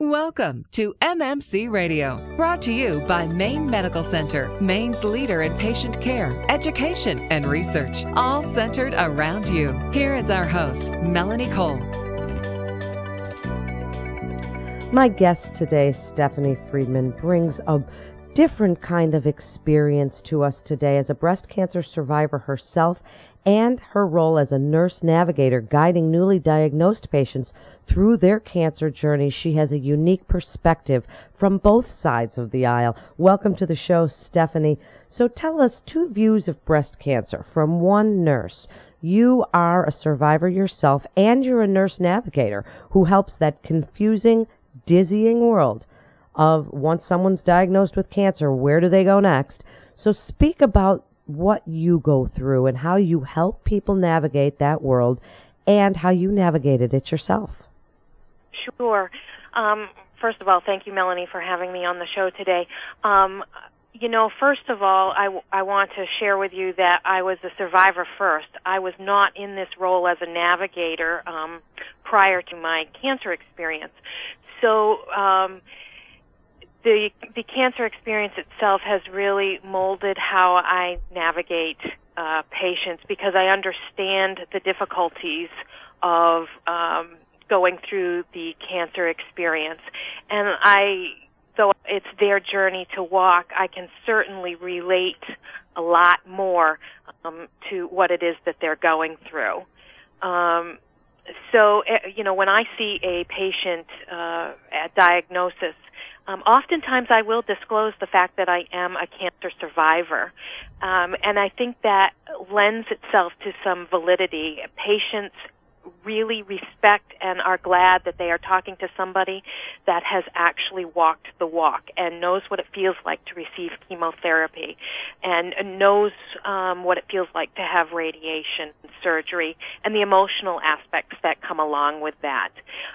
Welcome to MMC Radio, brought to you by Maine Medical Center, Maine's leader in patient care, education, and research, all centered around you. Here is our host, Melanie Cole. My guest today, Stephanie Friedman, brings a different kind of experience to us today as a breast cancer survivor herself and her role as a nurse navigator guiding newly diagnosed patients through their cancer journey. She has a unique perspective from both sides of the aisle. Welcome to the show, Stephanie. So tell us two views of breast cancer from one nurse. You are a survivor yourself, and you're a nurse navigator who helps that confusing, dizzying world of once someone's diagnosed with cancer, where do they go next? So speak about what you go through and how you help people navigate that world and how you navigated it yourself. Sure. First of all, thank you, Melanie, for having me on the show today. First of all, I want to share with you that I was a survivor first. I was not in this role as a navigator prior to my cancer experience. So the cancer experience itself has really molded how I navigate patients because I understand the difficulties of going through the cancer experience. And though it's their journey to walk, I can certainly relate a lot more to what it is that they're going through. When I see a patient at diagnosis, oftentimes I will disclose the fact that I am a cancer survivor. And I think that lends itself to some validity. Patients really respect and are glad that they are talking to somebody that has actually walked the walk and knows what it feels like to receive chemotherapy and knows what it feels like to have radiation and surgery and the emotional aspects that come along with that.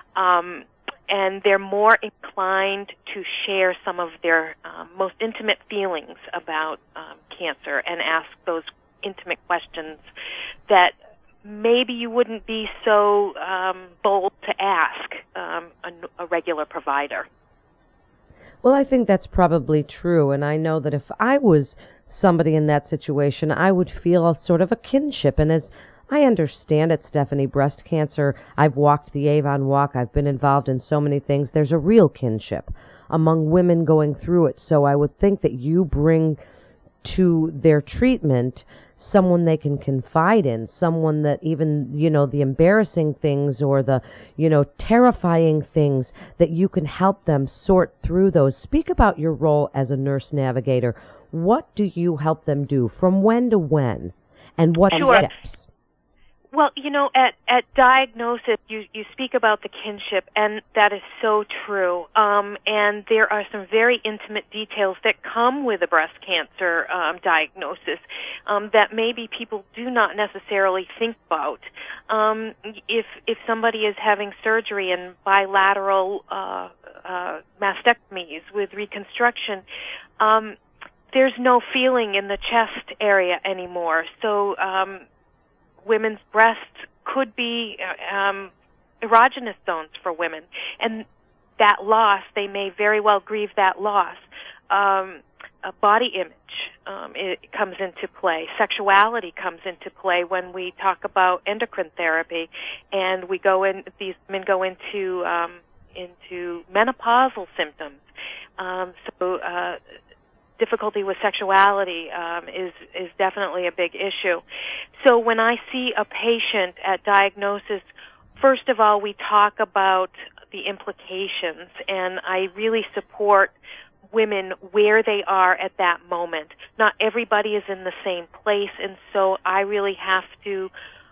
And they're more inclined to share some of their most intimate feelings about cancer and ask those intimate questions that maybe you wouldn't be so bold to ask a regular provider. Well, I think that's probably true, and I know that if I was somebody in that situation, I would feel sort of a kinship. And as I understand it, Stephanie, breast cancer, I've walked the Avon Walk, I've been involved in so many things, there's a real kinship among women going through it. So I would think that you bring to their treatment someone they can confide in, someone that even, the embarrassing things or the, terrifying things, that you can help them sort through those. Speak about your role as a nurse navigator. What do you help them do from when to when, and what steps? Well, at diagnosis, you speak about the kinship, and that is so true. And there are some very intimate details that come with a breast cancer diagnosis that maybe people do not necessarily think about. If somebody is having surgery and bilateral mastectomies with reconstruction, there's no feeling in the chest area anymore. So women's breasts could be erogenous zones for women, and that loss, they may very well grieve that loss. A body image it comes into play. Sexuality comes into play when we talk about endocrine therapy, and these women go into menopausal symptoms. Difficulty with sexuality is definitely a big issue. So when I see a patient at diagnosis, first of all, we talk about the implications, and I really support women where they are at that moment. Not everybody is in the same place, and so I really have to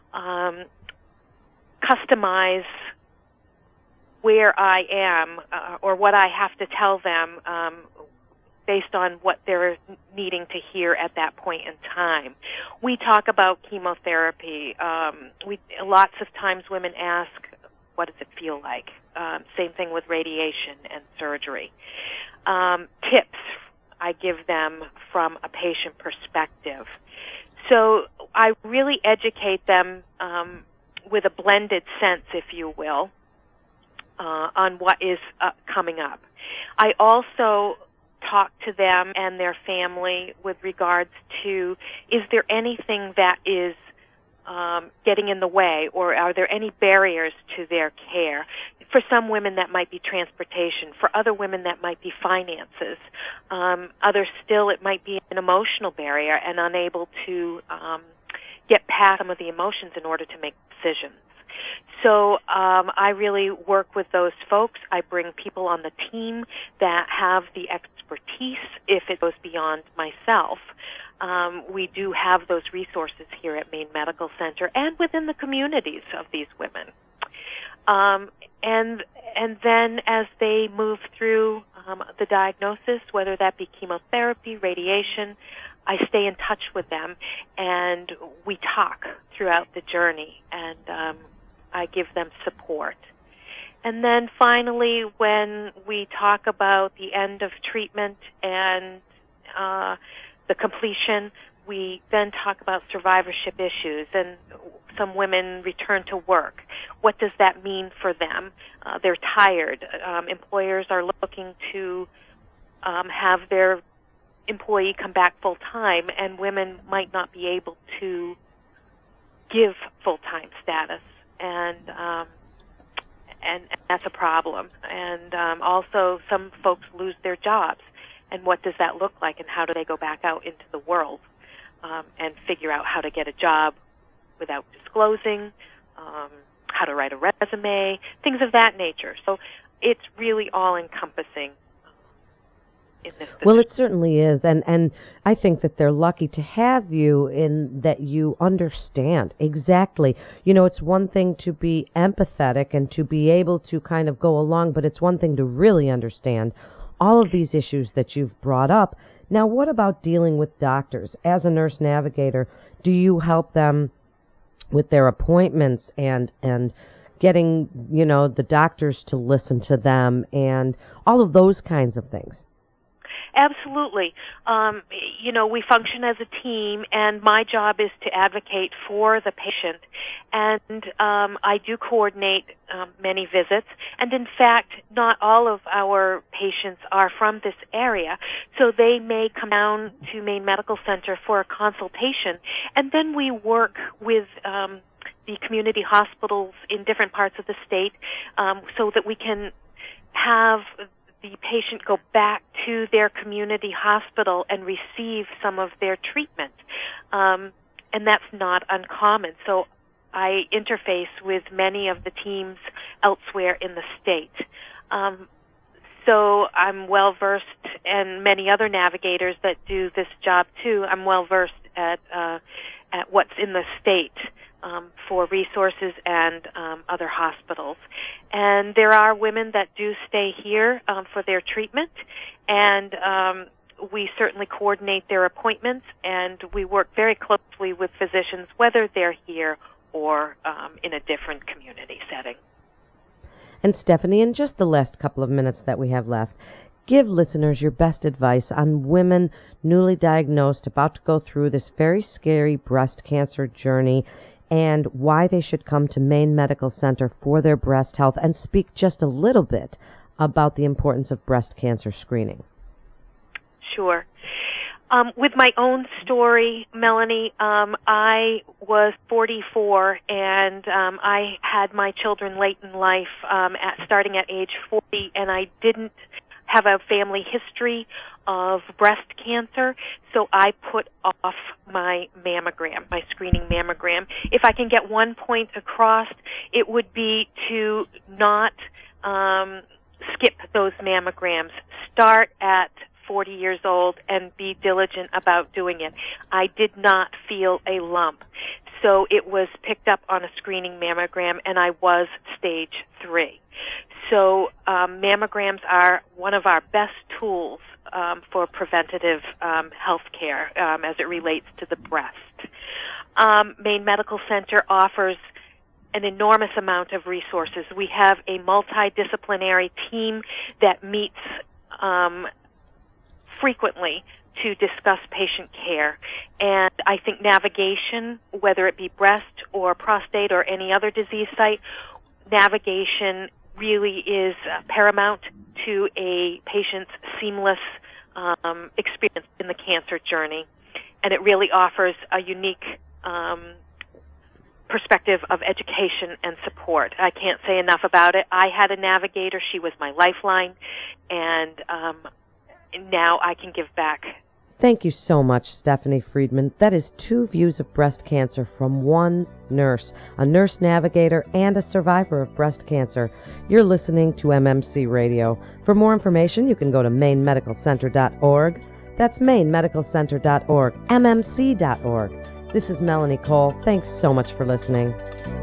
customize where I am or what I have to tell them based on what they're needing to hear at that point in time. We talk about chemotherapy. Lots of times women ask, what does it feel like? Same thing with radiation and surgery. Tips I give them from a patient perspective. So I really educate them with a blended sense, if you will. on what is coming up. I also talk to them and their family with regards to, is there anything that is getting in the way, or are there any barriers to their care? For some women, that might be transportation. For other women, that might be finances. Others still, it might be an emotional barrier and unable to get past some of the emotions in order to make decisions. So I really work with those folks. I bring people on the team that have the expertise if it goes beyond myself. We do have those resources here at Maine Medical Center and within the communities of these women. And then as they move through the diagnosis, whether that be chemotherapy, radiation, I stay in touch with them, and we talk throughout the journey, and I give them support. And then finally, when we talk about the end of treatment and the completion, we then talk about survivorship issues, and some women return to work. What does that mean for them? They're tired. Employers are looking to have their employee come back full-time, and women might not be able to give full-time status, and that's a problem. And also, some folks lose their jobs, and what does that look like, and how do they go back out into the world and figure out how to get a job without disclosing, how to write a resume, things of that nature. So it's really all-encompassing in this position. Well, it certainly is, and I think that they're lucky to have you in that you understand exactly. You know, it's one thing to be empathetic and to be able to kind of go along, but it's one thing to really understand all of these issues that you've brought up. Now, what about dealing with doctors? As a nurse navigator, do you help them with their appointments and getting, you know, the doctors to listen to them and all of those kinds of things? Absolutely. You know, we function as a team, and my job is to advocate for the patient. And I do coordinate many visits. And in fact, not all of our patients are from this area, so they may come down to Maine Medical Center for a consultation. And then we work with the community hospitals in different parts of the state so that we can have the patient go back to their community hospital and receive some of their treatment. And that's not uncommon. So I interface with many of the teams elsewhere in the state. So I'm well-versed, and many other navigators that do this job too, I'm well-versed at what's in the state for resources and other hospitals. And there are women that do stay here for their treatment, and we certainly coordinate their appointments, and we work very closely with physicians, whether they're here or in a different community setting. And Stephanie, in just the last couple of minutes that we have left, give listeners your best advice on women newly diagnosed, about to go through this very scary breast cancer journey, and why they should come to Maine Medical Center for their breast health, and speak just a little bit about the importance of breast cancer screening. Sure. With my own story, Melanie, I was 44, and I had my children late in life, starting at age 40, and I didn't have a family history of breast cancer, so I put off my mammogram, my screening mammogram. If I can get one point across, it would be to not skip those mammograms. Start at 40 years old and be diligent about doing it. I did not feel a lump, so it was picked up on a screening mammogram, and I was stage 3. So mammograms are one of our best tools for preventative health care as it relates to the breast. Maine Medical Center offers an enormous amount of resources. We have a multidisciplinary team that meets frequently to discuss patient care. And I think navigation, whether it be breast or prostate or any other disease site, navigation really is paramount to a patient's seamless experience in the cancer journey. And it really offers a unique perspective of education and support. I can't say enough about it. I had a navigator. She was my lifeline. And now I can give back. Thank you so much, Stephanie Friedman. That is 2 views of breast cancer from one nurse, a nurse navigator and a survivor of breast cancer. You're listening to MMC Radio. For more information, you can go to mainemedicalcenter.org. That's mainemedicalcenter.org, mmc.org. This is Melanie Cole. Thanks so much for listening.